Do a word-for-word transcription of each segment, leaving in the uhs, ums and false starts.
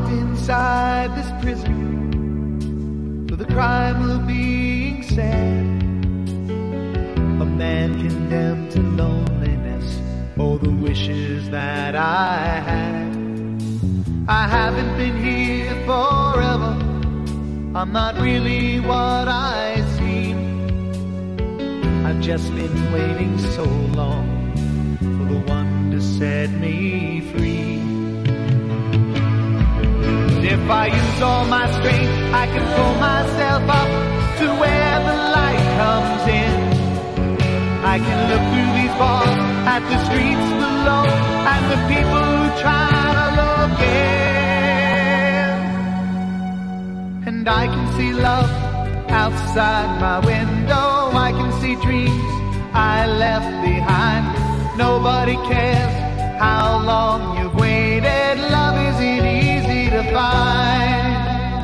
locked inside this prison for the crime of being sad. A man condemned to loneliness, oh, the wishes that I had. I haven't been here forever, I'm not really what I seem. I've just been waiting so long for the one to set me free. If I use all my strength, I can pull myself up to where the light comes in. I can look through these bars at the streets below and the people who try to look in. And I can see love outside my window. I can see dreams I left behind. Nobody cares how long you've waited. Love isn't easy to find.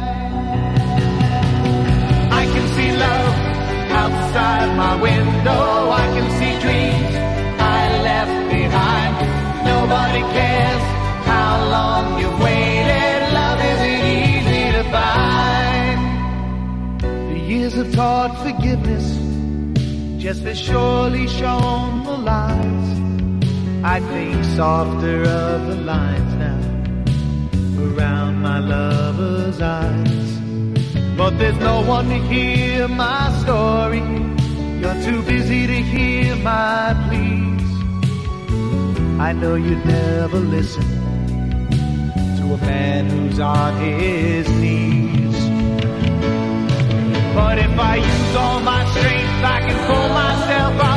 I can see love outside my window. I can see dreams I left behind. Nobody cares how long you've waited. Love isn't easy to find. The years have taught forgiveness, just as surely shown the lies. I think softer of the lines now around my lover's eyes. But there's no one to hear my story. You're too busy to hear my pleas. I know you'd never listen to a man who's on his knees. But if I use all my strength, I can pull myself up